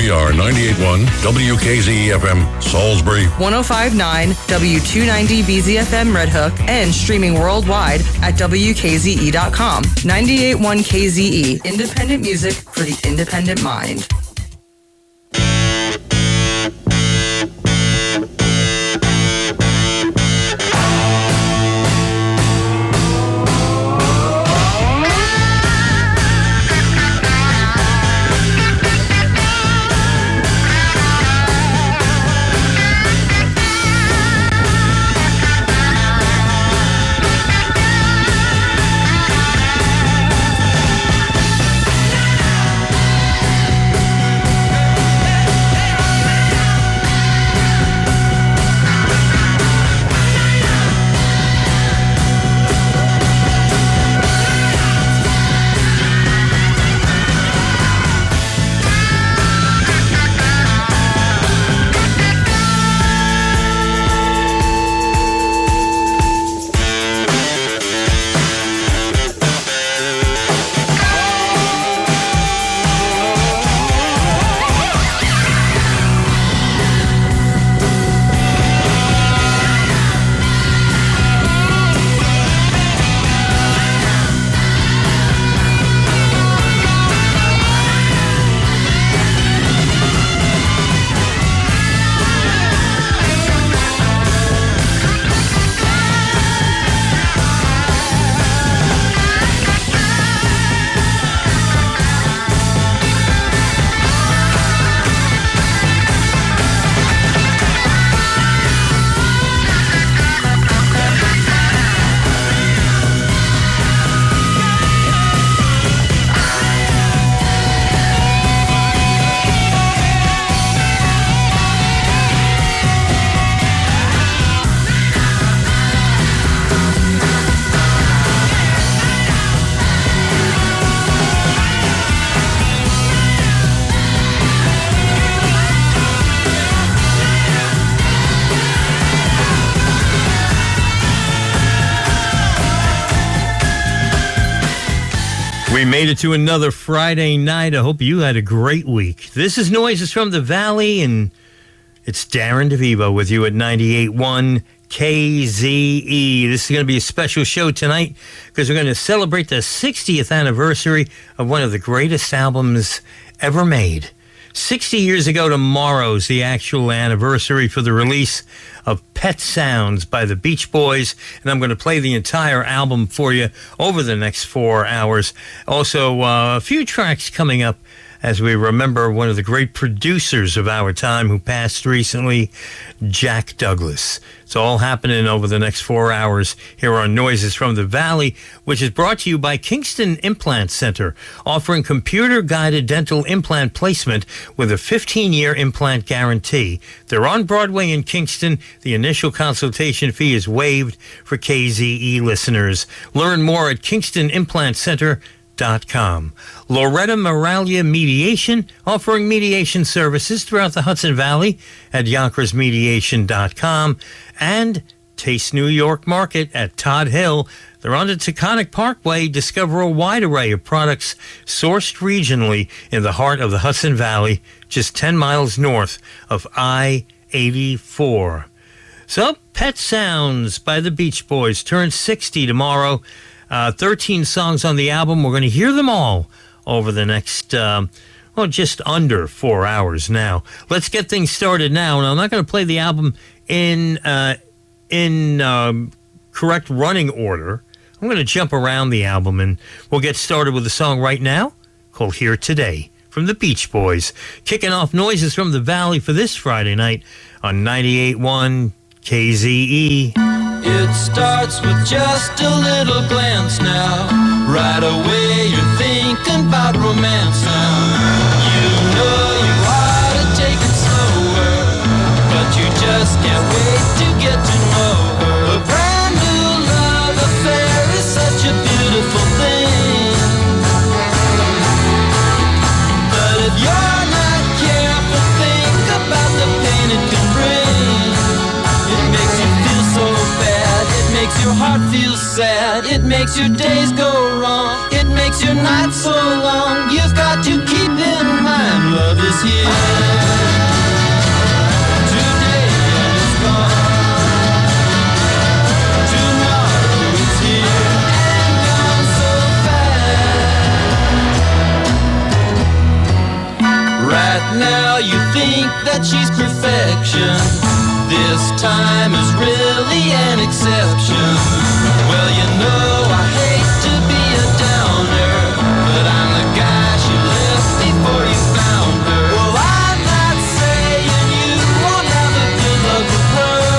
KCR 98.1 WKZE-FM Salisbury, 105.9 W290 BZFM Red Hook, and streaming worldwide at WKZE.com. 98.1 KZE, independent music for the independent mind. We made it to another Friday night. I hope you had a great week. This is Noises from the Valley, and it's Darren DeVivo with you at 98.1 KZE. This is going to be a special show tonight because we're going to celebrate the 60th anniversary of one of the greatest albums ever made. 60 years ago tomorrow's the actual anniversary for the release of Pet Sounds by the Beach Boys, and I'm going to play the entire album for you over the next 4 hours. Also, a few tracks coming up as we remember one of the great producers of our time who passed recently, Jack Douglas. It's all happening over the next 4 hours here on Noises from the Valley, which is brought to you by Kingston Implant Center, offering computer-guided dental implant placement with a 15-year implant guarantee. They're on Broadway in Kingston. The initial consultation fee is waived for KZE listeners. Learn more at KingstonImplantCenter.com. Loretta Moralia Mediation, offering mediation services throughout the Hudson Valley at YonkersMediation.com, and Taste New York Market at Todd Hill. They're on the Taconic Parkway. Discover a wide array of products sourced regionally in the heart of the Hudson Valley, just 10 miles north of I-84. So, Pet Sounds by the Beach Boys turns 60 tomorrow. 13 songs on the album. We're going to hear them all over the next, just under 4 hours now. Let's get things started now. And I'm not going to play the album in correct running order. I'm going to jump around the album, and we'll get started with a song right now called Here Today from the Beach Boys. Kicking off Noises from the Valley for this Friday night on 98.1 KZE. It starts with just a little glance now. Right away you're thinking about romance now. You know you ought to take it slower, but you just can't wait to get to know her. A brand new love affair is such a beautiful thing. But if you're not careful, think about the pain it can bring. It makes you feel so bad, it makes your heart feel sad, it makes your days go wrong, it makes your nights so long. You've got to keep in mind, love is here. Right now you think that she's perfection. This time is really an exception. Well, you know I hate to be a downer, but I'm the guy she left before you found her. Well, I'm not saying you won't have a good love with her,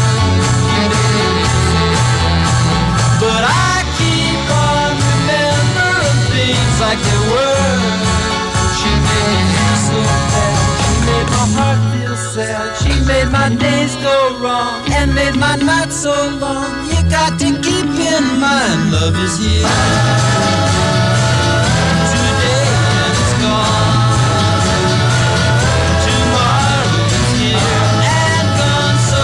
but I keep on remembering things like they were. She made me so bad, she made my heart feel sad. She made my days go wrong and made my nights so long. You got to keep in mind, love is here today and it's gone. Tomorrow is here and gone so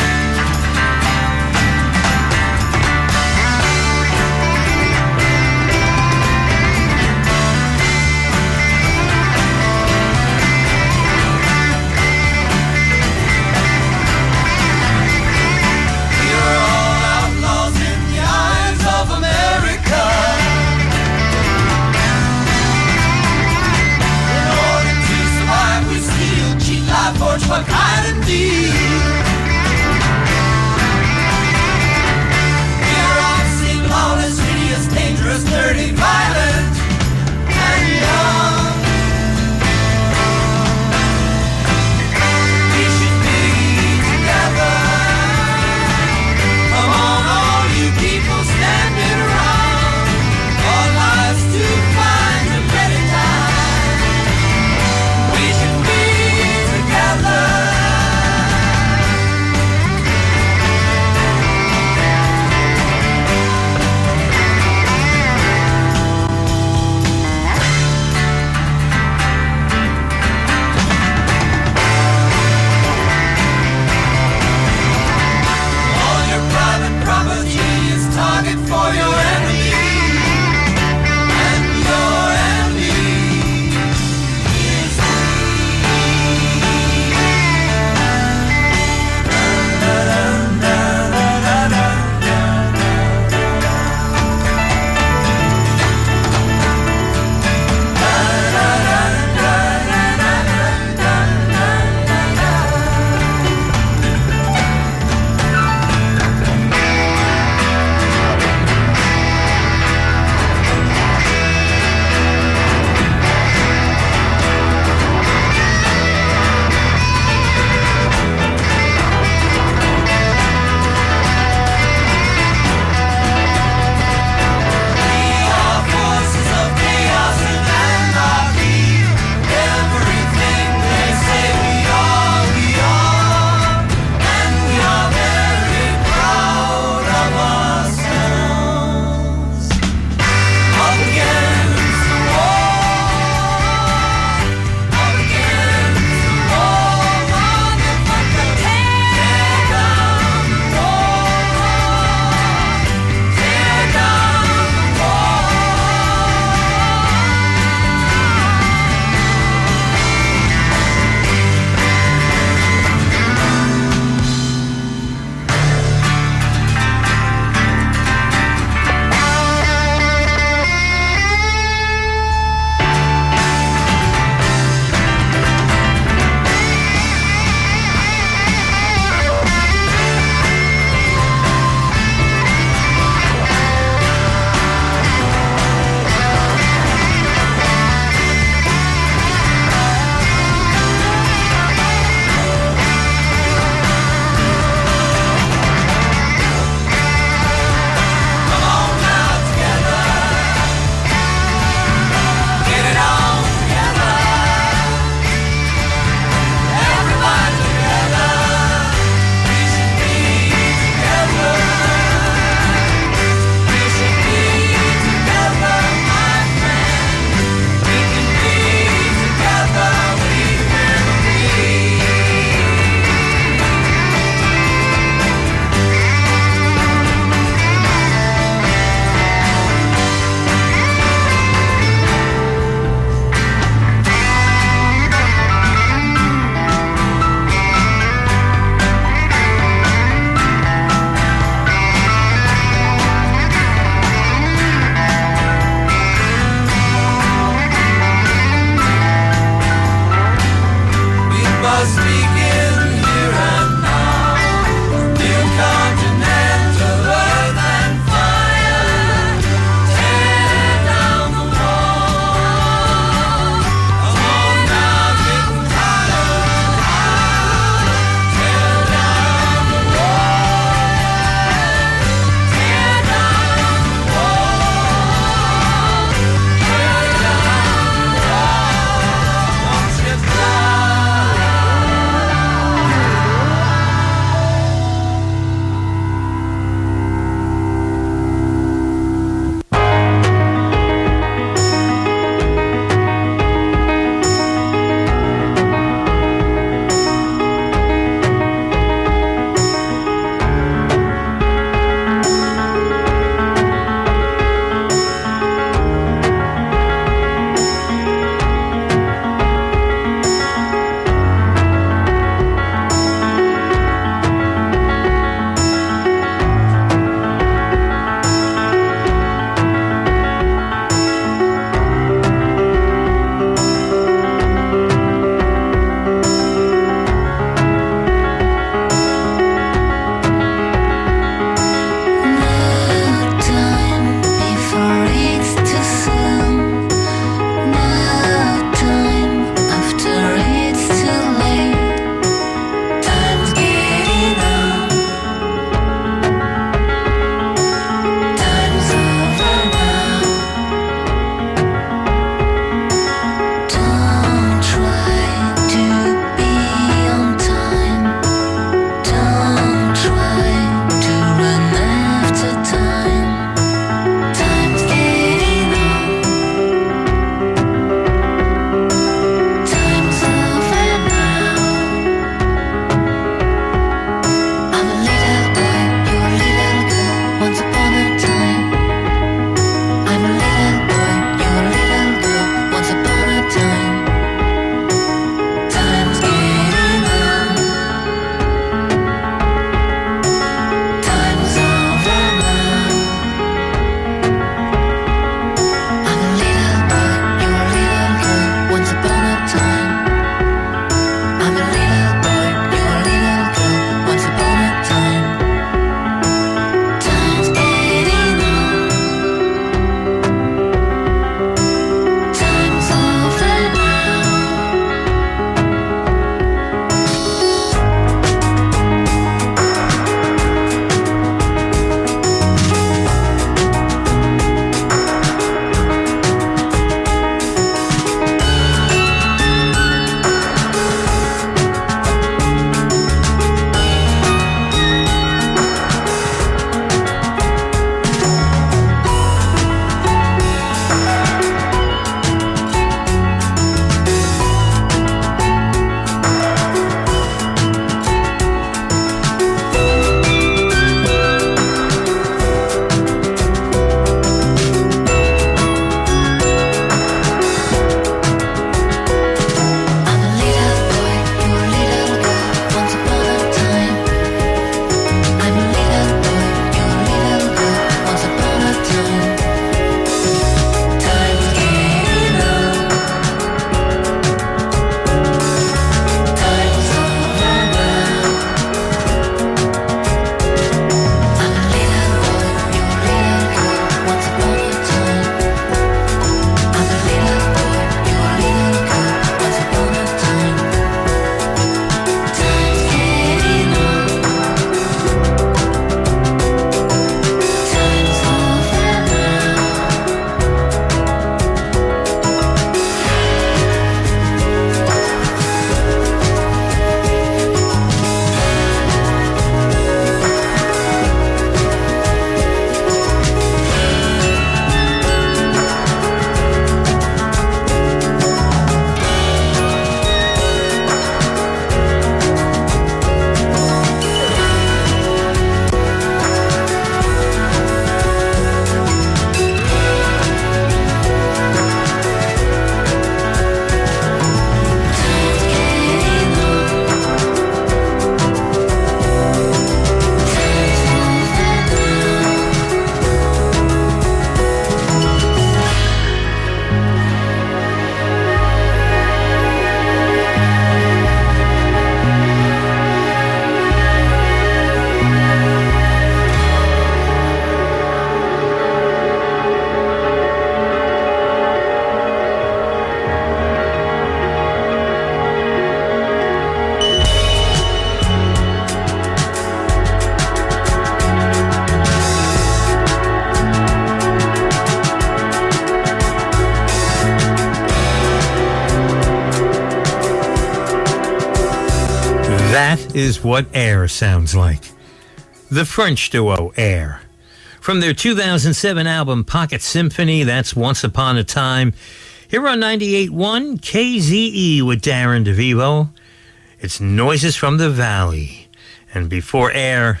is what Air sounds like. The French duo Air. From their 2007 album Pocket Symphony, that's Once Upon a Time. Here on 98.1 KZE with Darren DeVivo. It's Noises from the Valley. And before Air,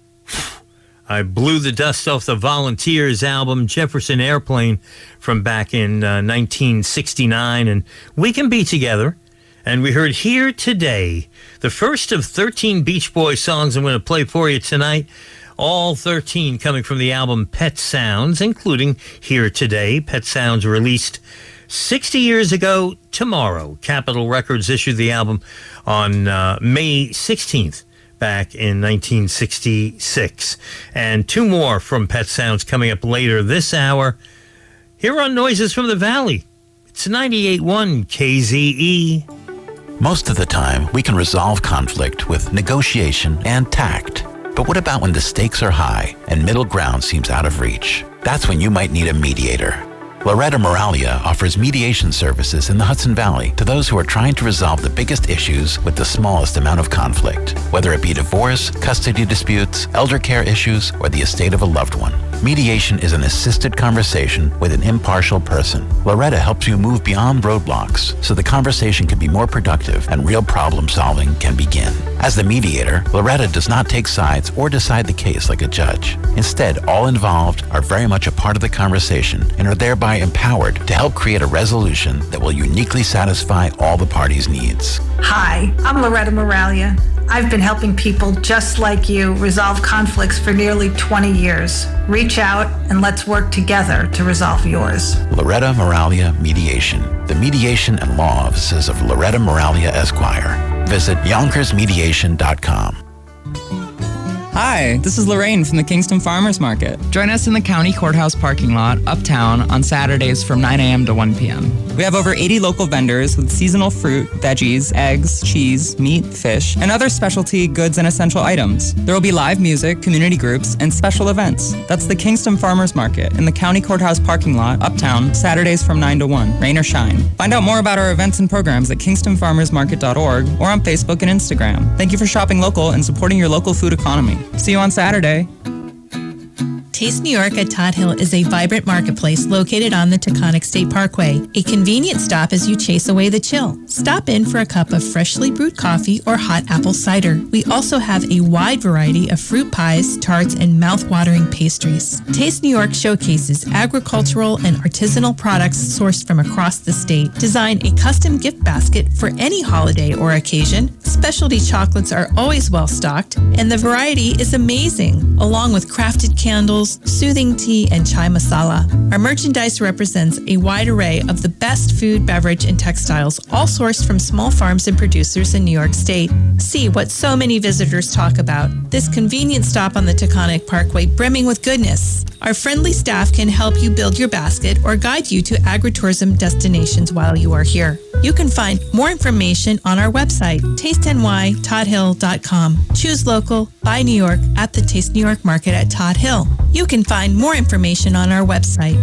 I blew the dust off the Volunteers album, Jefferson Airplane, from back in 1969. And We Can Be Together. And we heard Here Today, the first of 13 Beach Boys songs I'm going to play for you tonight. All 13 coming from the album Pet Sounds, including Here Today. Pet Sounds released 60 years ago tomorrow. Capitol Records issued the album on May 16th. Back in 1966. And two more from Pet Sounds coming up later this hour. Here on Noises from the Valley. It's 98.1 KZE. Most of the time, we can resolve conflict with negotiation and tact. But what about when the stakes are high and middle ground seems out of reach? That's when you might need a mediator. Loretta Moralia offers mediation services in the Hudson Valley to those who are trying to resolve the biggest issues with the smallest amount of conflict, whether it be divorce, custody disputes, elder care issues, or the estate of a loved one. Mediation is an assisted conversation with an impartial person. Loretta helps you move beyond roadblocks so the conversation can be more productive and real problem solving can begin. As the mediator, Loretta does not take sides or decide the case like a judge. Instead, all involved are very much a part of the conversation and are thereby empowered to help create a resolution that will uniquely satisfy all the parties' needs. Hi, I'm Loretta Moralia. I've been helping people just like you resolve conflicts for nearly 20 years. Reach out and let's work together to resolve yours. Loretta Moralia Mediation, the mediation and law offices of Loretta Moralia Esquire. Visit YonkersMediation.com. Hi, this is Lorraine from the Kingston Farmers Market. Join us in the County Courthouse parking lot, uptown, on Saturdays from 9 a.m. to 1 p.m. We have over 80 local vendors with seasonal fruit, veggies, eggs, cheese, meat, fish, and other specialty goods and essential items. There will be live music, community groups, and special events. That's the Kingston Farmers Market in the County Courthouse parking lot, uptown, Saturdays from 9 to 1, rain or shine. Find out more about our events and programs at kingstonfarmersmarket.org or on Facebook and Instagram. Thank you for shopping local and supporting your local food economy. See you on Saturday. Taste New York at Todd Hill is a vibrant marketplace located on the Taconic State Parkway, a convenient stop as you chase away the chill. Stop in for a cup of freshly brewed coffee or hot apple cider. We also have a wide variety of fruit pies, tarts, and mouth-watering pastries. Taste New York showcases agricultural and artisanal products sourced from across the state. Design a custom gift basket for any holiday or occasion. Specialty chocolates are always well-stocked, and the variety is amazing, along with crafted candles, soothing tea, and chai masala. Our merchandise represents a wide array of the best food, beverage, and textiles, all sourced from small farms and producers in New York State. See what so many visitors talk about. This convenient stop on the Taconic Parkway brimming with goodness. Our friendly staff can help you build your basket or guide you to agritourism destinations while you are here. You can find more information on our website, tastenytoddhill.com. Choose local, buy New York at the Taste New York Market at Todd Hill. You can find more information on our website,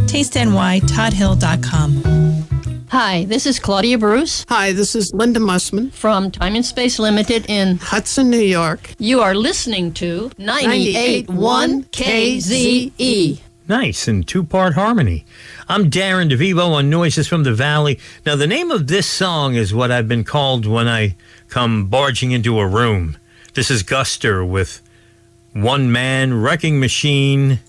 tastenytoddhill.com. Hi, this is Claudia Bruce. Hi, this is Linda Mussman from Time and Space Limited in Hudson, New York. You are listening to 98.1 KZE. Nice, in two-part harmony. I'm Darren DeVivo on Noises from the Valley. Now, the name of this song is what I've been called when I come barging into a room. This is Guster with One Man Wrecking Machine.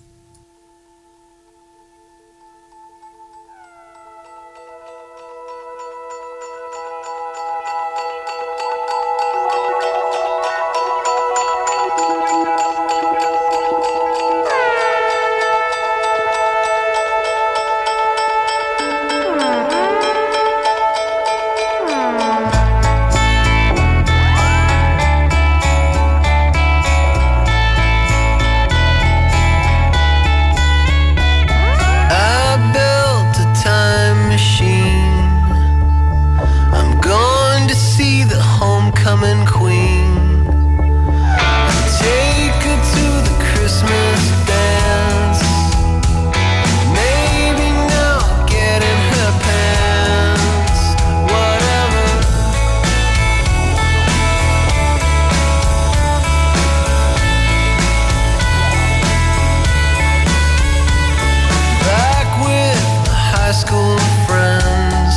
school friends,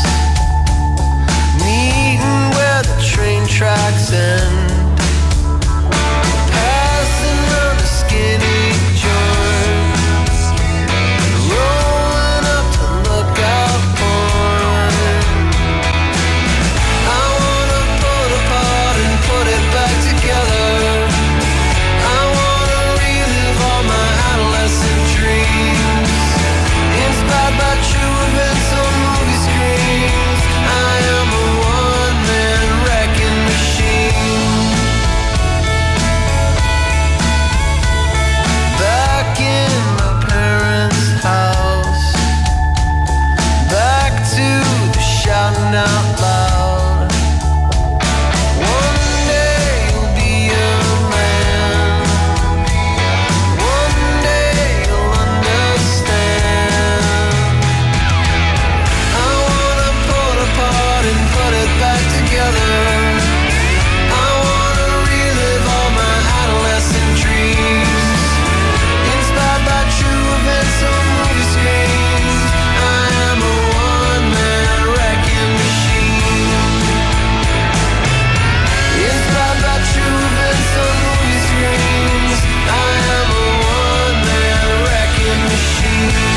meeting where the train tracks end, passing on the skinny joint, rolling up to look out point. I wanna pull it apart and put it back together. I wanna relive all my adolescent dreams, inspired by true events on movie screens. I am a one-man wrecking machine. Back in my parents' house, back to the shouting out loud. One day you'll be a man, one day you'll understand. I wanna pull it apart and put it back together. I wanna relive all my adolescent dreams, inspired by true events on movie screens. I am a one-man wrecking machine, inspired by true events on movie screens. I am a one-man wrecking machine.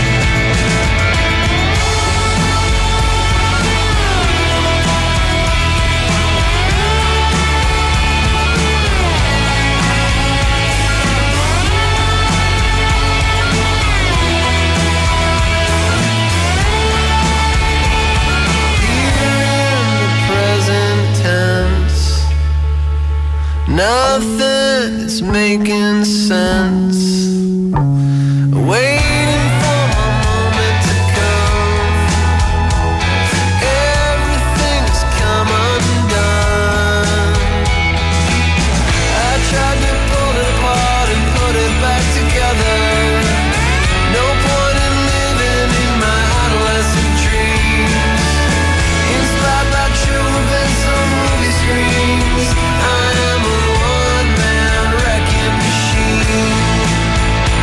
Present tense, nothing is making sense. Waiting for my moment to come. Everything's come undone. I tried to pull it apart and put it back together. No point in living in my adolescent dreams, inspired by true events on movie screens. I am a one-man wrecking machine.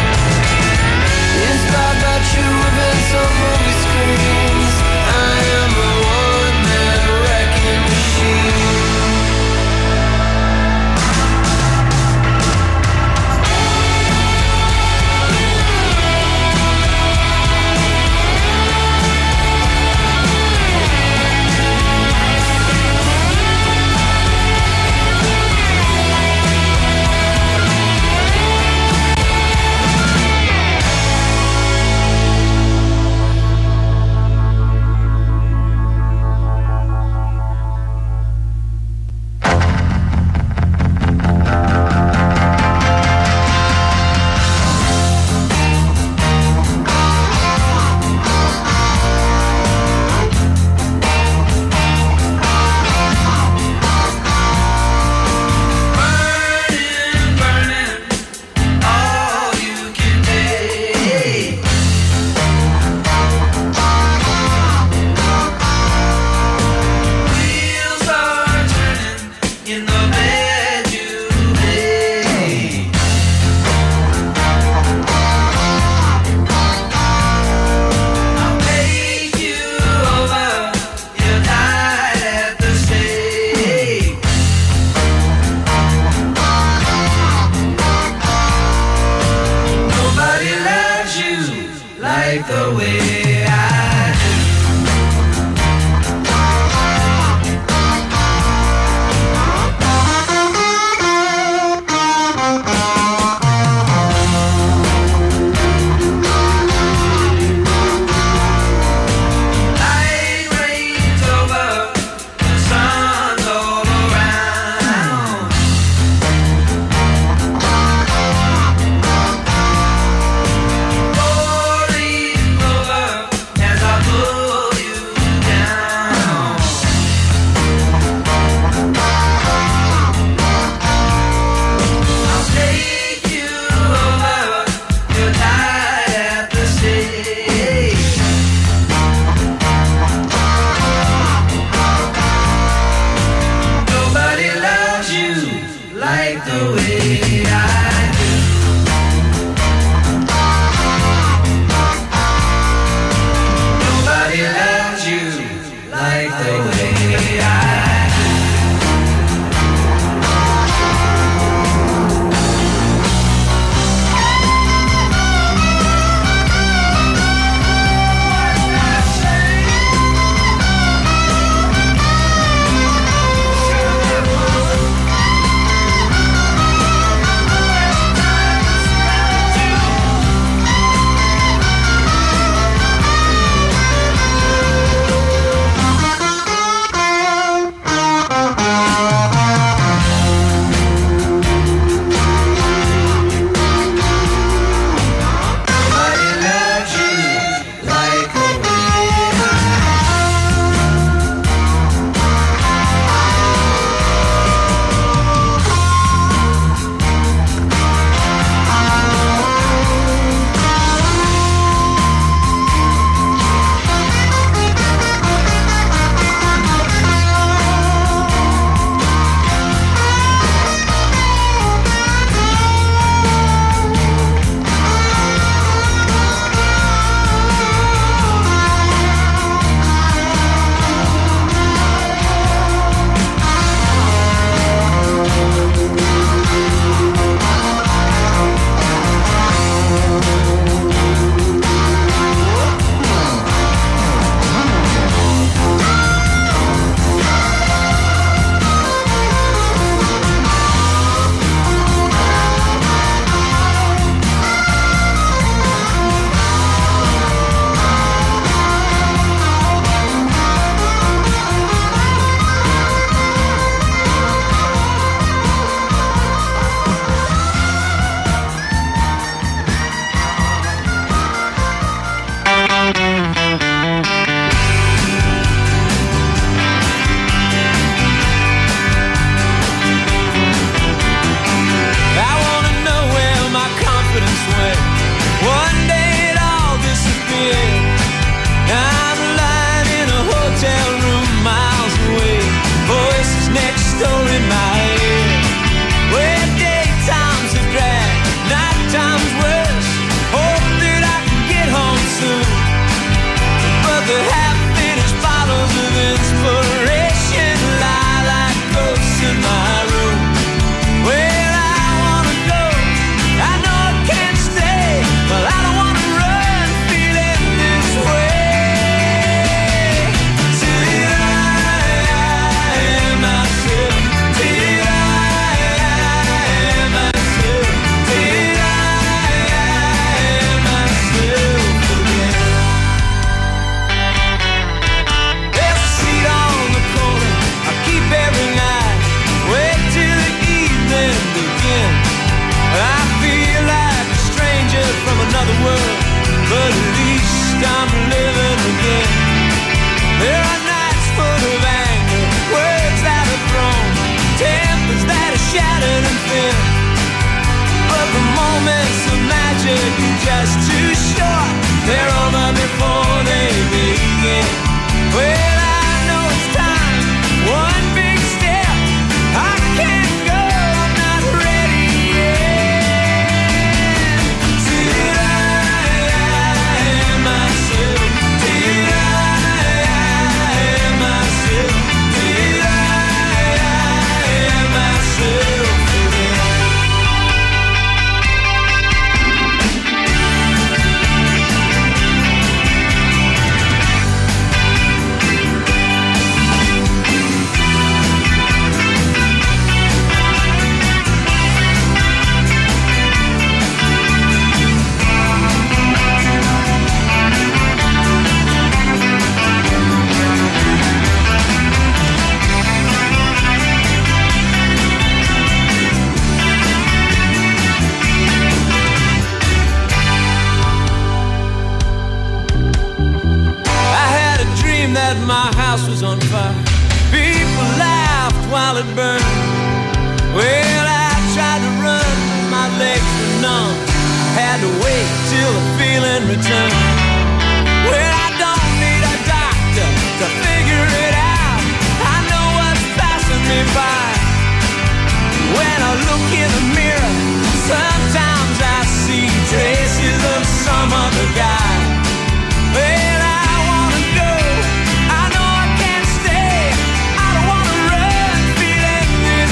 was on fire. People laughed while it burned. Well, I tried to run, my legs were numb. Had to wait till the feeling returned. Well, I don't need a doctor to figure it out. I know what's passing me by. When I look in the mirror, sometimes I see traces of some other guy. Well, I wanna go, I know I can't stay. I don't wanna run feeling this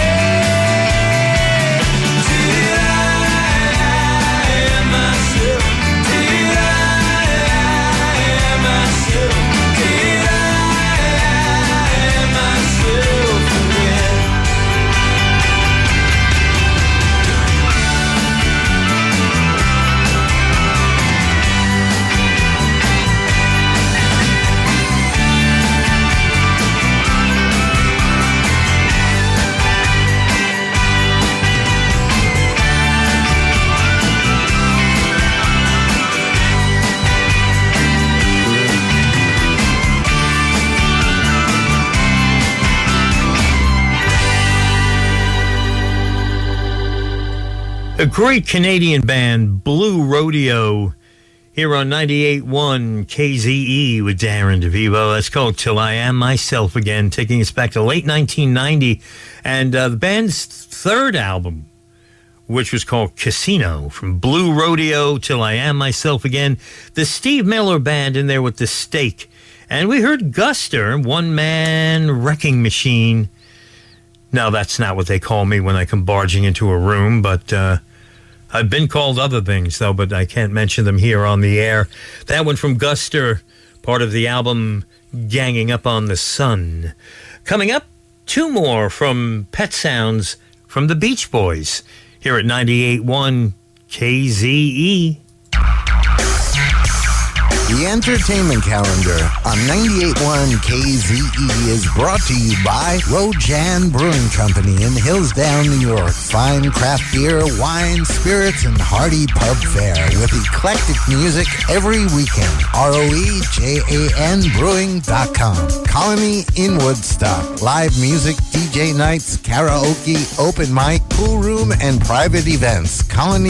way. Till I am myself, till I am myself, till I am myself again. A great Canadian band, Blue Rodeo, here on 98.1 KZE with Darren DeVivo. That's called Till I Am Myself Again, taking us back to late 1990. And the band's third album, which was called Casino, from Blue Rodeo, Till I Am Myself Again. The Steve Miller Band in there with The Stake. And we heard Guster, one-man wrecking machine. Now, that's not what they call me when I come barging into a room, but I've been called other things, though, but I can't mention them here on the air. That one from Guster, part of the album Ganging Up on the Sun. Coming up, two more from Pet Sounds from the Beach Boys, here at 98.1 KZE. The entertainment calendar on 98.1 KZE is brought to you by Rojan Brewing Company in Hillsdale, New York. Fine craft beer, wine, spirits, and hearty pub fare with eclectic music every weekend. ROEJANbrewing.com. Colony in Woodstock. Live music, DJ nights, karaoke, open mic, pool room, and private events.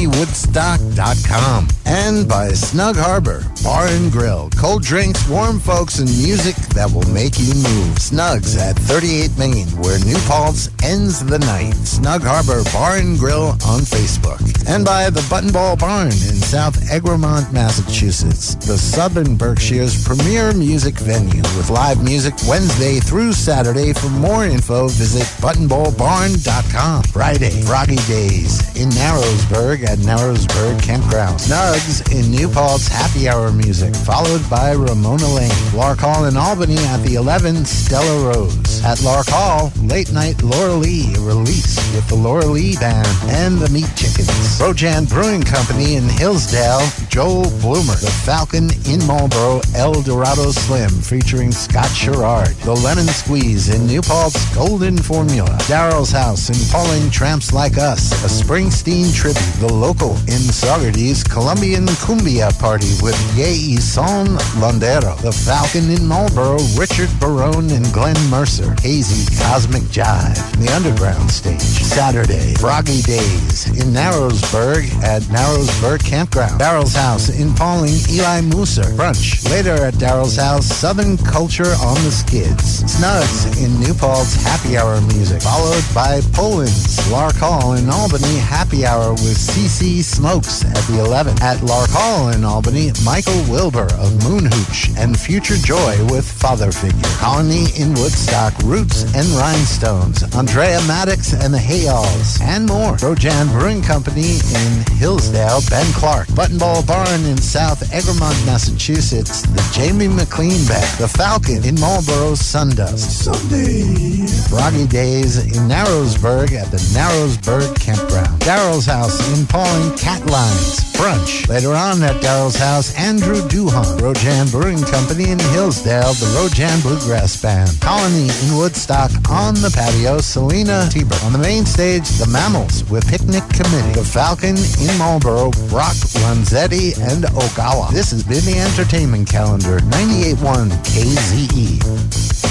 ColonyWoodstock.com. And by Snug Harbor Bar and Grill. Cold drinks, warm folks, and music that will make you move. Snugs at 38 Main, where New Paltz ends the night. Snug Harbor Bar and Grill on Facebook. And by the Buttonball Barn in South Egremont, Massachusetts. The Southern Berkshire's premier music venue with live music Wednesday through Saturday. For more info, visit buttonballbarn.com. Friday, Froggy Days in Narrowsburg at Narrowsburg Campground. Snugs in New Paltz Happy Hour music, followed by Ramona Lane. Lark Hall in Albany at the 11 Stella Rose. At Lark Hall, late night Laura Lee release with the Laura Lee Band and the Meat Chickens. Rojan Brewing Company in Hillsdale, Joel Bloomer. The Falcon in Marlboro, El Dorado Slim featuring Scott Sherrard. The Lemon Squeeze in New Paltz, Golden Formula. Daryl's House in Pauling, Tramps Like Us. A Springsteen tribute. The Local in Saugerties, Colombian Cumbia Party with Ye Son Londero. The Falcon in Marlboro, Richard Barone and Glenn Mercer. Hazy Cosmic Jive. The Underground Stage. Saturday, Froggy Days in Narrowsburg at Narrowsburg Campground. Daryl's House in Pauling, Eli Mooser. Brunch. Later at Daryl's House, Southern Culture on the Skids. Snugs in New Paltz Happy Hour music, followed by Poland's Lark Hall in Albany Happy Hour with CC Smokes at the 11. At Lark Hall in Albany, Michael Wilbur of Moonhooch and Future Joy with Father Figure. Colony in Woodstock, Roots and Rhinestones. Andrea Maddox and the Hayalls, and more. Rojan Brewing Company in Hillsdale, Ben Clark. Buttonball Barn in South Egremont, Massachusetts, the Jamie McLean Band. The Falcon in Marlboro, Sundust. Sunday. Froggy Days in Narrowsburg at the Narrowsburg Campground. Daryl's House in Pauling, Cat Lines. Brunch. Later on at Daryl's House, Andrew Duhon. Rojan Brewing Company in Hillsdale, the Rojan Bluegrass Band. Colony in Woodstock on the patio, Selena Tieber. On the main stage, the Mammals with Picnic Committee. The Falcon in Marlboro, Brock Lanzetti and Ogawa. This has been the Entertainment Calendar, 98.1 KZE.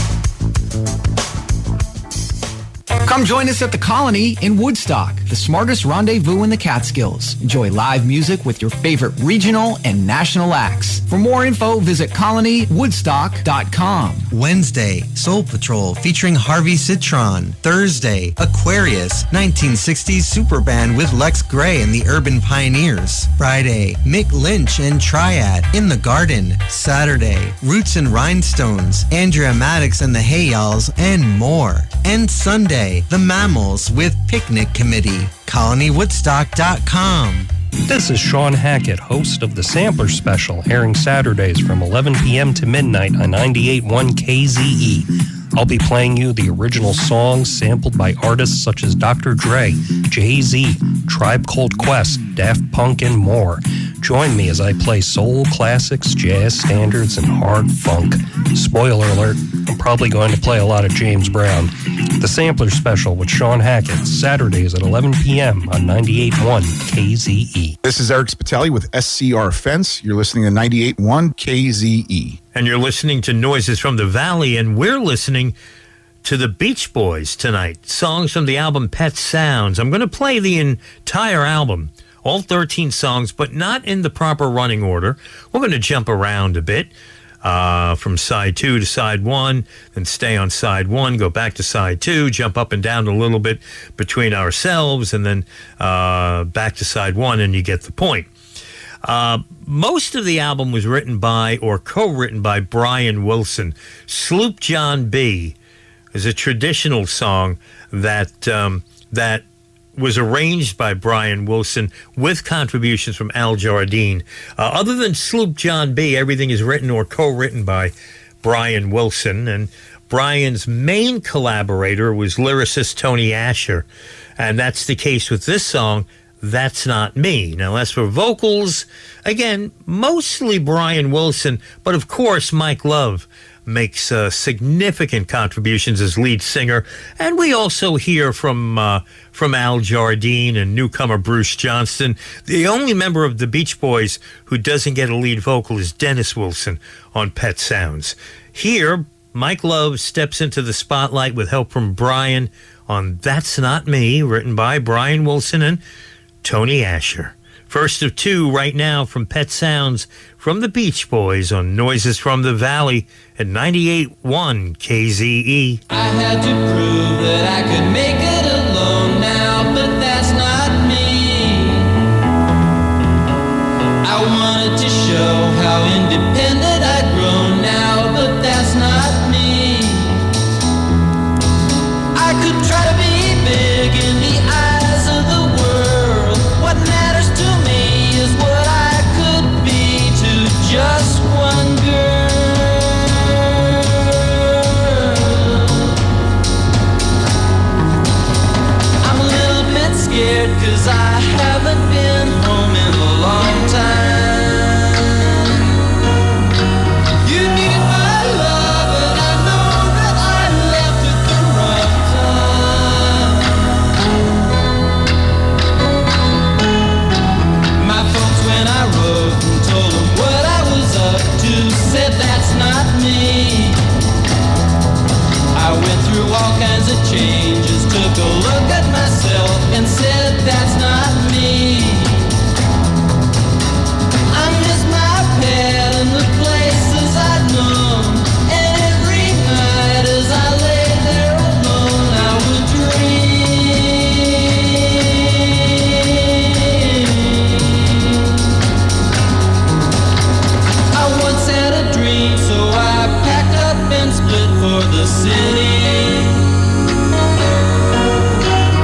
Come join us at the Colony in Woodstock, the smartest rendezvous in the Catskills. Enjoy live music with your favorite regional and national acts. For more info, visit colonywoodstock.com. Wednesday, Soul Patrol featuring Harvey Citron. Thursday, Aquarius, 1960s super band with Lex Gray and the Urban Pioneers. Friday, Mick Lynch and Triad in the Garden. Saturday, Roots and Rhinestones, Andrea Maddox and the Hayals, and more. And Sunday, The Mammals with Picnic Committee. colonywoodstock.com. This is Sean Hackett, host of the Sampler Special, airing Saturdays from 11 p.m. to midnight on 98.1 KZE. I'll be playing you the original songs sampled by artists such as Dr. Dre, Jay-Z, Tribe Called Quest, Daft Punk, and more. Join me as I play soul classics, jazz standards, and hard funk. Spoiler alert, I'm probably going to play a lot of James Brown. The Sampler Special with Sean Hackett, Saturdays at 11 p.m. on 98.1 KZE. This is Eric Spitali with SCR Fence. You're listening to 98.1 KZE. And you're listening to Noises from the Valley, and we're listening to the Beach Boys tonight. Songs from the album Pet Sounds. I'm going to play the entire album, all 13 songs, but not in the proper running order. We're going to jump around a bit. From side 2 to side 1, then stay on side 1, go back to side 2, jump up and down a little bit between ourselves, and then back to side 1, and you get the point. Most of the album was written by or co-written by Brian Wilson. Sloop John B. is a traditional song that was arranged by Brian Wilson with contributions from Al Jardine. Other than Sloop John B., everything is written or co-written by Brian Wilson, and Brian's main collaborator was lyricist Tony Asher, and that's the case with this song, That's Not Me. Now, as for vocals, again, mostly Brian Wilson, but of course Mike Love makes significant contributions as lead singer, and we also hear from Al Jardine and newcomer Bruce Johnston. The only member of the Beach Boys who doesn't get a lead vocal is Dennis Wilson on Pet Sounds. Here, Mike Love steps into the spotlight with help from Brian on That's Not Me, written by Brian Wilson and Tony Asher. First of two right now from Pet Sounds from the Beach Boys on Noises from the Valley at 98.1 KZE. I had to prove that I could make it alone now, but that's not me. I wanted to show how independent I'd grown now, but that's not me. I could try to be big in the eyes of the world. What matters to me is what I could be to just one girl. I'm a little bit scared 'cause I haven't been home in a long time. You needed my love and I know that I left at the wrong time. My folks, when I wrote and told them what I was up to, said that's not me. I went through all kinds of changes, took a look at myself and said that's not me. I miss my pet and the places I'd known, and every night as I lay there alone I would dream. I once had a dream, so I packed up and split for the city.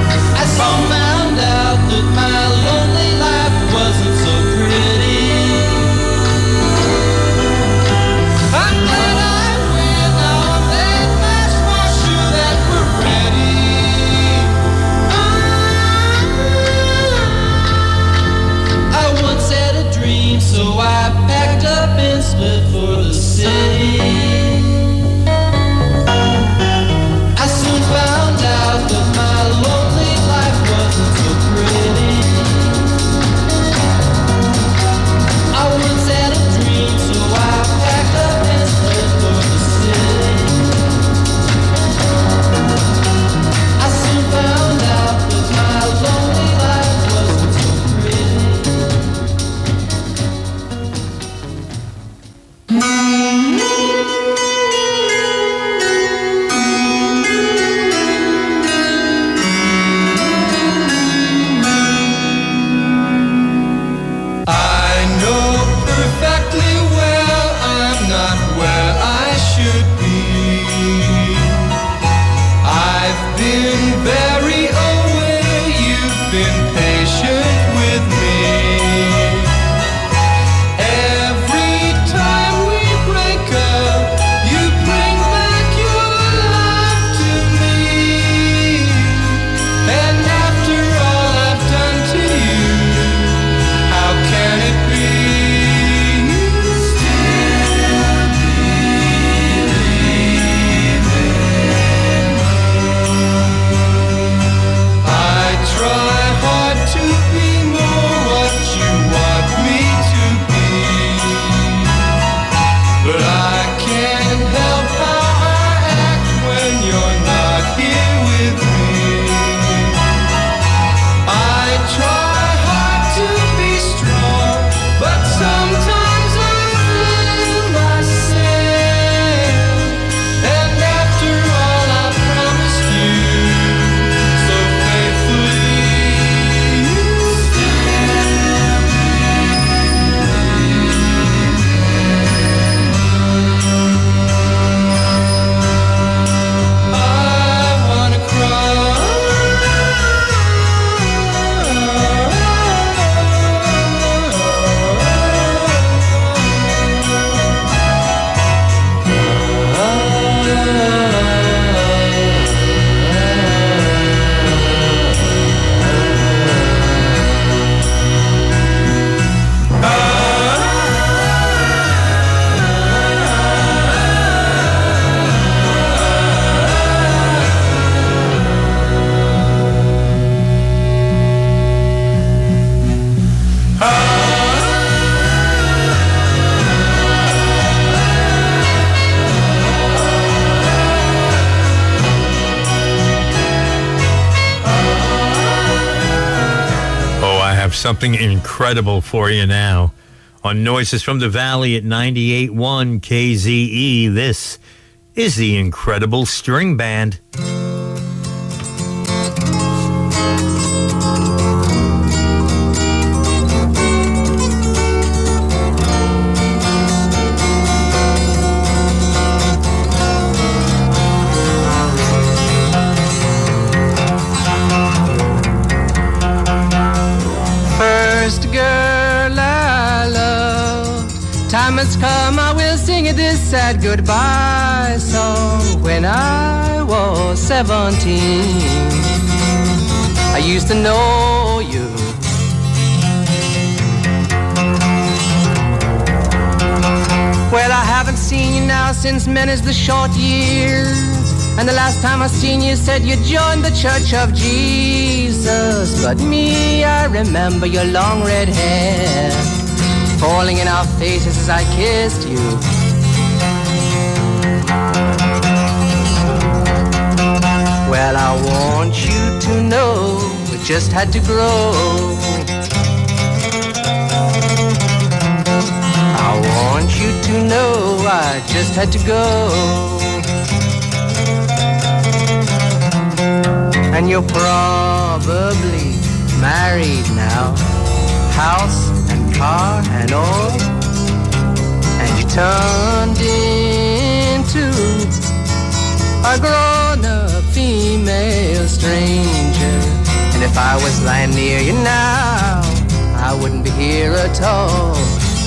something incredible for you now. On Noises from the Valley at 98.1 KZE, this is the Incredible String Band. First girl I loved, time has come, I will sing it this sad goodbye song. When I was 17, I used to know you. Well, I haven't seen you now since many's the short years, and the last time I seen you said you joined the Church of Jesus. But me, I remember your long red hair falling in our faces as I kissed you. Well, I want you to know it just had to grow. I want you to know I just had to go. And you're probably married now, house and car and all, and you turned into a grown-up female stranger. And if I was lying near you now, I wouldn't be here at all.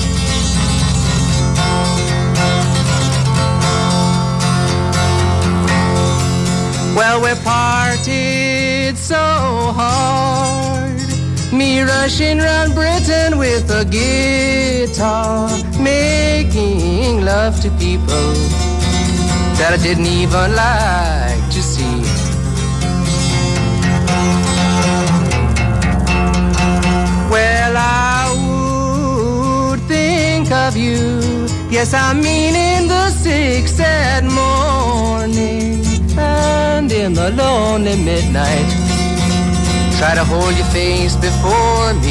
Well, we parted so hard, me rushing round Britain with a guitar, making love to people that I didn't even like to see. Well, I would think of you, yes, I mean in the 6 sad morning, and in the lonely midnight, try to hold your face before me.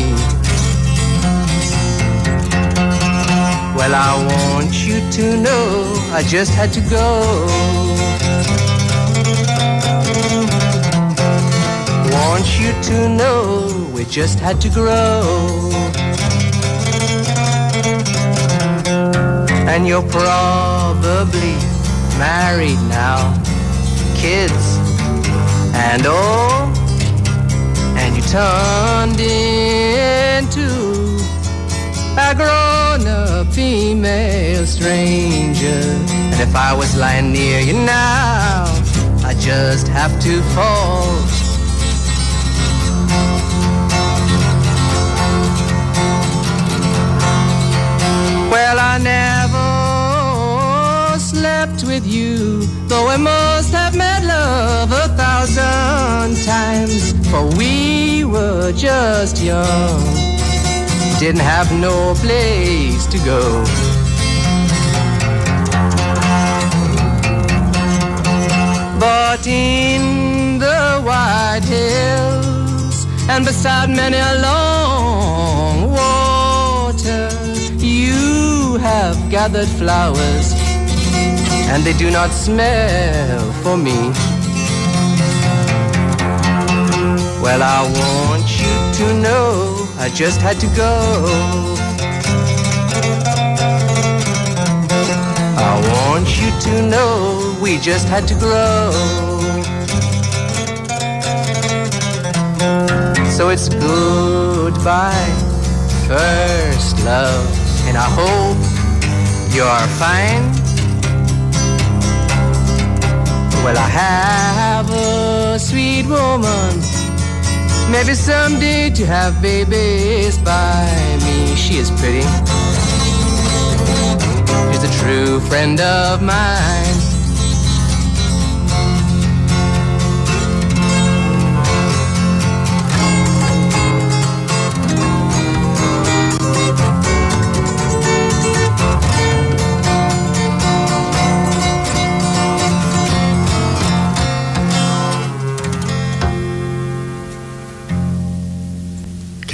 Well, I want you to know I just had to go. Want you to know we just had to grow. And you're probably married now, kids and all, and you turned into a grown-up female stranger. And if I was lying near you now, I just have to fall. Well, I never slept with you, though I must have met love 1,000 times, for we were just young, didn't have no place to go. But in the White Hills and beside many a long water, you have gathered flowers, and they do not smell for me. Well, I want you to know I just had to go. I want you to know we just had to grow. So it's goodbye, first love, and I hope you're fine. Well, I have a sweet woman, maybe someday to have babies by me. She is pretty, she's a true friend of mine.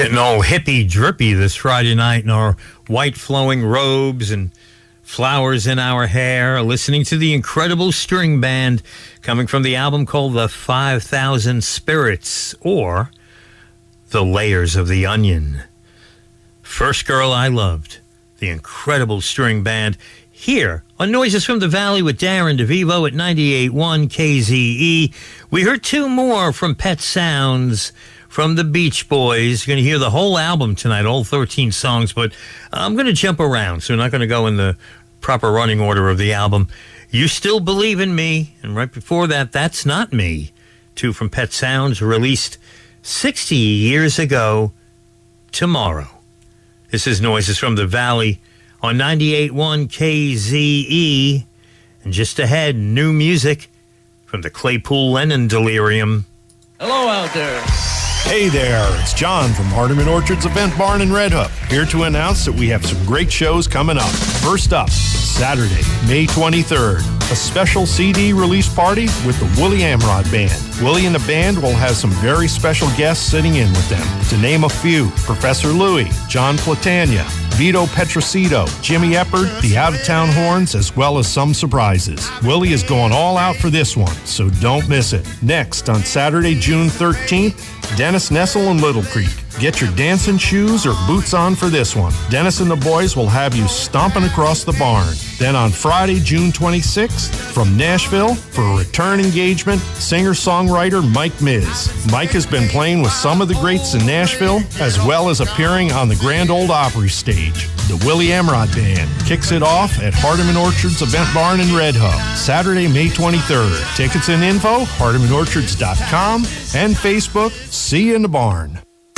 Getting all hippy drippy this Friday night in our white flowing robes and flowers in our hair, listening to the incredible string band coming from the album called The 5,000 Spirits, or The Layers of the Onion. First Girl I Loved, the incredible string band, here on Noises from the Valley with Darren DeVivo at 98.1 KZE. We heard two more from Pet Sounds, from the Beach Boys. You're going to hear the whole album tonight, all 13 songs, but I'm going to jump around, so we're not going to go in the proper running order of the album. You Still Believe in Me, and right before that, That's Not Me, two from Pet Sounds, released 60 years ago tomorrow. This is Noises from the Valley on 98.1 KZE, and just ahead, new music from the Claypool Lennon Delirium. Hello out there. Hey there, it's John from Hardeman Orchards Event Barn in Red Hook, here to announce that we have some great shows coming up. First up, Saturday, May 23rd, a special CD release party with the Willie Amrod Band. Willie and the band will have some very special guests sitting in with them. To name a few, Professor Louie, John Platania, Vito Petrosito, Jimmy Eppard, the Out-of-Town Horns, as well as some surprises. Willie is going all out for this one, so don't miss it. Next, on Saturday, June 13th, Dennis Nessel and Little Creek. Get your dancing shoes or boots on for this one. Dennis and the boys will have you stomping across the barn. Then on Friday, June 26th, from Nashville, for a return engagement, singer-songwriter Mike Miz. Mike has been playing with some of the greats in Nashville, as well as appearing on the Grand Ole Opry stage. The Willie Amrod Band kicks it off at Hardeman Orchards Event Barn in Red Hook, Saturday, May 23rd. Tickets and info, HardemanOrchards.com and Facebook. See you in the barn.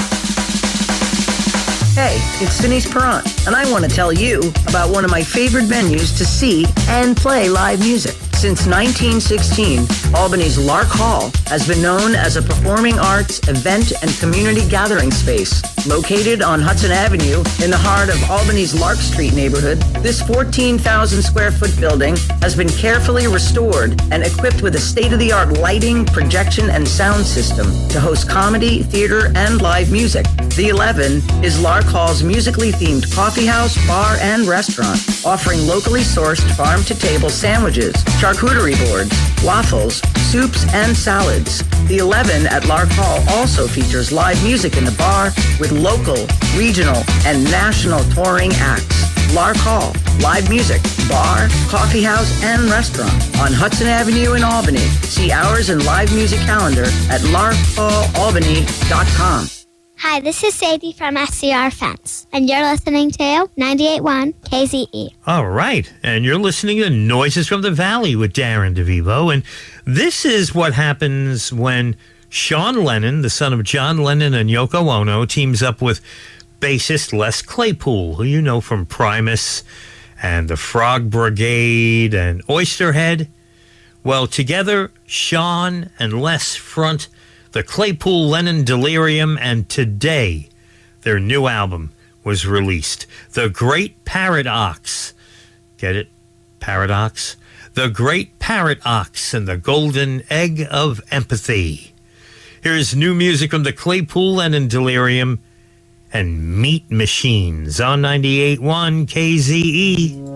Hey, it's Denise Perrant, and I want to tell you about one of my favorite venues to see and play live music. Since 1916, Albany's Lark Hall has been known as a performing arts, event, and community gathering space. Located on Hudson Avenue in the heart of Albany's Lark Street neighborhood, this 14,000 square foot building has been carefully restored and equipped with a state-of-the-art lighting, projection, and sound system to host comedy, theater, and live music. The 11 is Lark Hall's musically themed coffee house, bar, and restaurant, offering locally sourced farm-to-table sandwiches, charcuterie boards, waffles, soups, and salads. The 11 at Lark Hall also features live music in the bar with local, regional, and national touring acts. Lark Hall, live music, bar, coffee house, and restaurant on Hudson Avenue in Albany. See hours and live music calendar at larkhallalbany.com. Hi, this is Sadie from SCR Fence, and you're listening to 98.1 KZE. All right, and you're listening to Noises from the Valley with Darren DeVivo, and this is what happens when Sean Lennon, the son of John Lennon and Yoko Ono, teams up with bassist Les Claypool, who you know from Primus and the Frog Brigade and Oysterhead. Well, together, Sean and Les front the Claypool Lennon Delirium, and today their new album was released. The Great Parrot Ox. Get it? Paradox? The Great Parrot Ox and the Golden Egg of Empathy. Here's new music from the Claypool Lennon Delirium and Meat Machines on 98.1 KZE.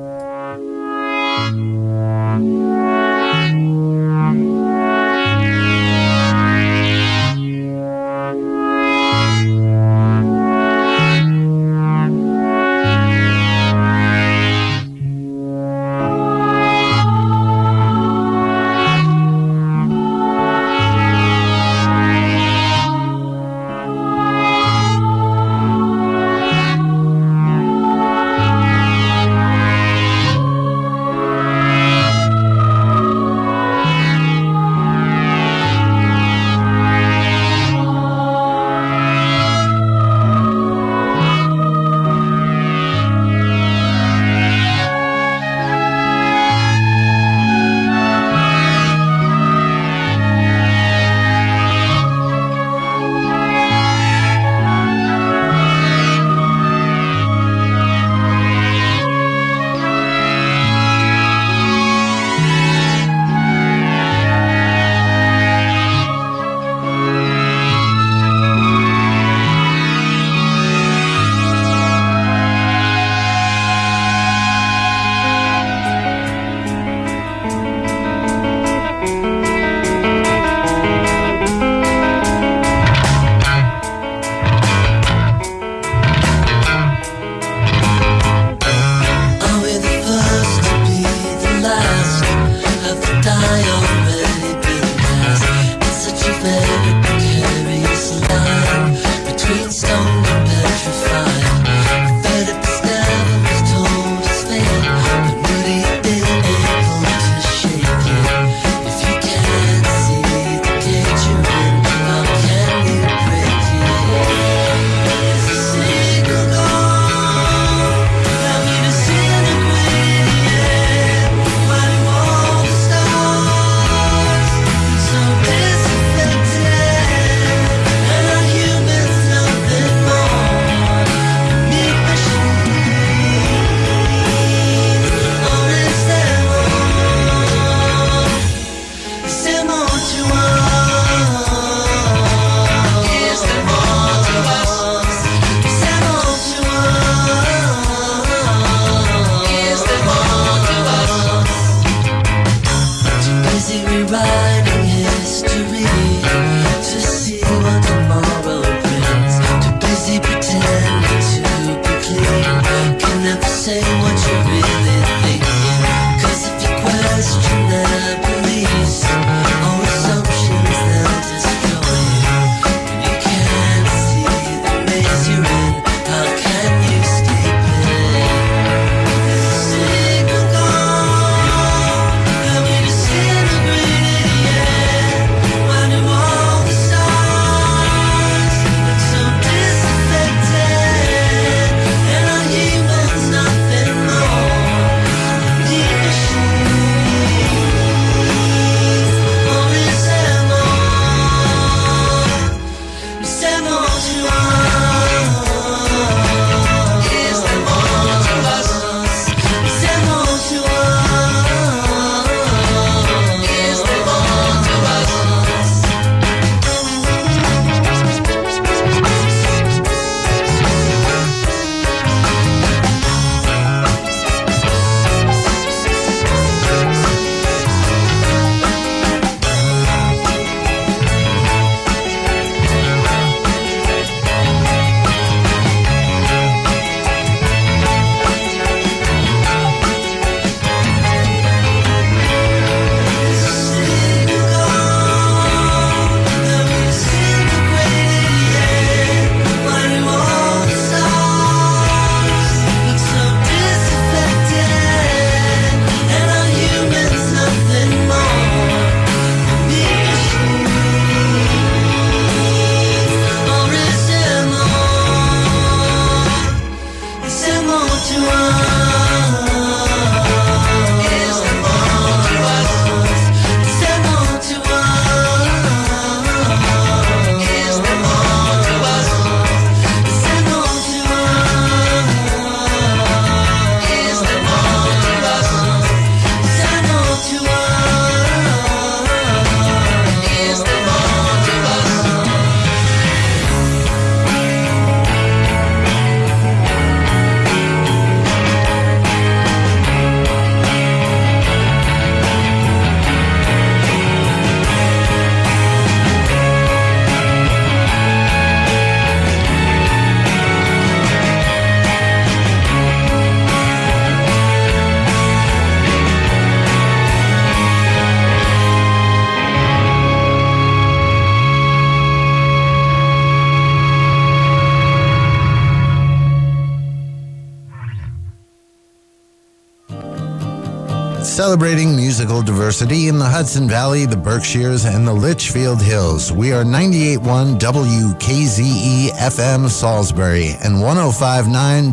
Celebrating musical diversity in the Hudson Valley, the Berkshires, and the Litchfield Hills. We are 98.1 WKZE FM Salisbury and 105.9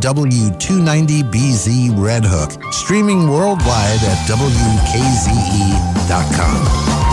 W290BZ Red Hook. Streaming worldwide at WKZE.com.